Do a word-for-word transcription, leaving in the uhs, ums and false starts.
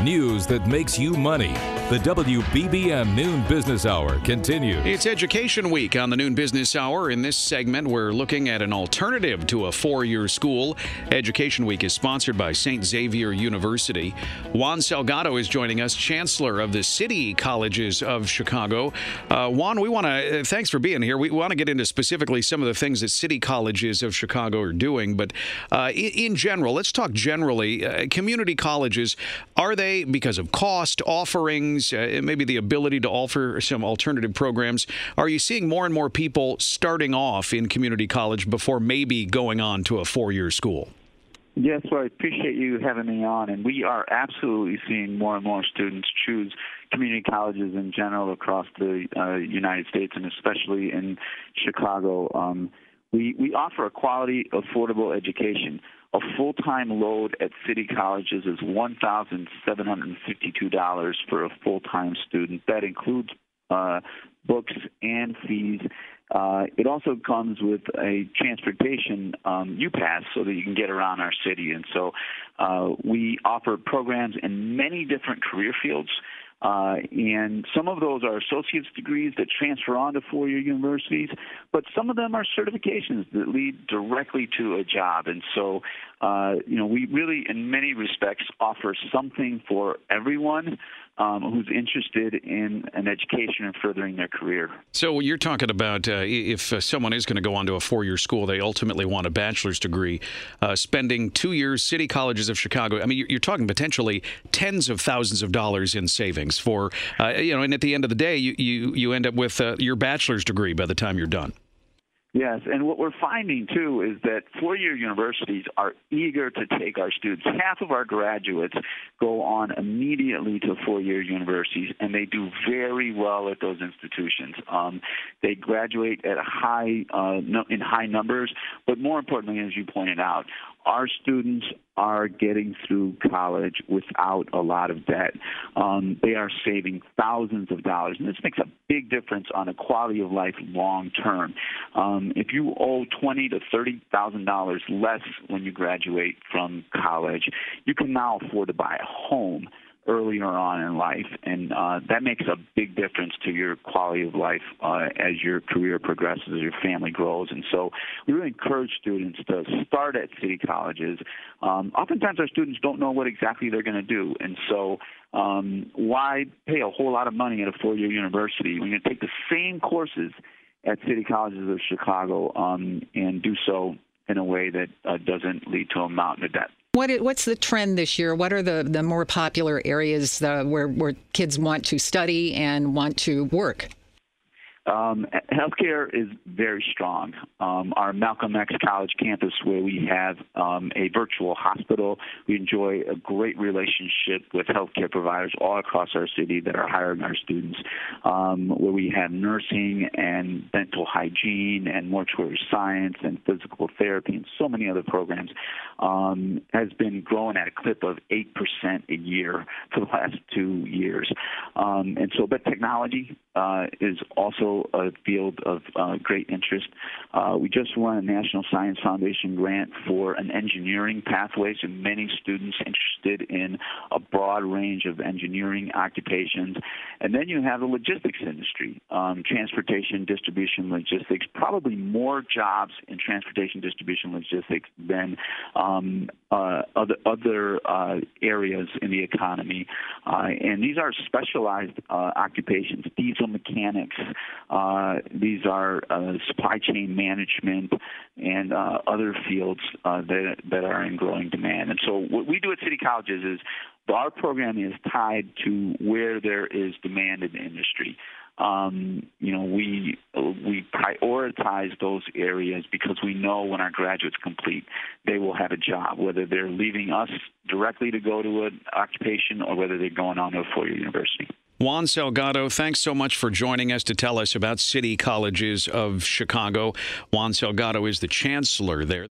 News that makes you money. The W B B M Noon Business Hour continues. It's Education Week on the Noon Business Hour. In this segment, we're looking at an alternative to a four-year school. Education Week is sponsored by Saint Xavier University. Juan Salgado is joining us, Chancellor of the City Colleges of Chicago. Uh, Juan, we want to uh, thanks for being here. We want to get into specifically some of the things that City Colleges of Chicago are doing, but uh, in, in general, let's talk generally. Uh, community colleges, are they, because of cost, offerings, uh, maybe the ability to offer some alternative programs, are you seeing more and more people starting off in community college before maybe going on to a four-year school? Yes, well, I appreciate you having me on, and we are absolutely seeing more and more students choose community colleges in general across the uh, United States, and especially in Chicago. Um, we, we offer a quality, affordable education. A full-time load at City Colleges is one thousand seven hundred fifty-two dollars for a full-time student. That includes uh, books and fees. Uh, it also comes with a transportation um, U-Pass so that you can get around our city. And so uh, we offer programs in many different career fields. Uh, and some of those are associate's degrees that transfer on to four-year universities, but some of them are certifications that lead directly to a job. And so, uh, you know, we really, in many respects, offer something for everyone um, who's interested in an education and furthering their career. So you're talking about uh, if uh, someone is going to go on to a four-year school, they ultimately want a bachelor's degree, uh, spending two years, City Colleges of Chicago. I mean, you're, you're talking potentially tens of thousands of dollars in savings for, uh, you know, and at the end of the day, you, you, you end up with uh, your bachelor's degree by the time you're done. Yes, and what we're finding, too, is that four-year universities are eager to take our students. Half of our graduates go on immediately to four-year universities, and they do very well at those institutions. Um, they graduate at a high uh, no, in high numbers, but more importantly, as you pointed out, our students are getting through college without a lot of debt. Um, they are saving thousands of dollars, and this makes a big difference on the quality of life long term. Um, if you owe twenty to thirty thousand dollars less when you graduate from college, you can now afford to buy a home earlier on in life, and uh, that makes a big difference to your quality of life uh, as your career progresses, as your family grows. And so we really encourage students to start at City Colleges. Um, oftentimes our students don't know what exactly they're going to do, and so um, why pay a whole lot of money at a four-year university when you take the same courses at City Colleges of Chicago um, and do so in a way that uh, doesn't lead to a mountain of debt. What what's the trend this year? What are the, the more popular areas uh, where, where kids want to study and want to work? Um, healthcare is very strong. Um, our Malcolm X College campus, where we have um, a virtual hospital, we enjoy a great relationship with healthcare providers all across our city that are hiring our students, um, where we have nursing and dental hygiene and mortuary science and physical therapy and so many other programs, um, has been growing at a clip of eight percent a year for the last two years. Um, and so, but technology uh, is also a field of uh, great interest. Uh, we just won a National Science Foundation grant for an engineering pathway, so many students interested in a broad range of engineering occupations. And then you have the logistics industry, um, transportation, distribution, logistics, probably more jobs in transportation, distribution, logistics than um, uh, other, other uh, areas in the economy. Uh, and these are specialized uh, occupations, diesel mechanics. Uh, these are uh, supply chain management and uh, other fields uh, that, that are in growing demand. And so what we do at City Colleges is our program is tied to where there is demand in the industry. Um, you know, we we prioritize those areas because we know when our graduates complete, they will have a job, whether they're leaving us directly to go to an occupation or whether they're going on to a four-year university. Juan Salgado, thanks so much for joining us to tell us about City Colleges of Chicago. Juan Salgado is the chancellor there.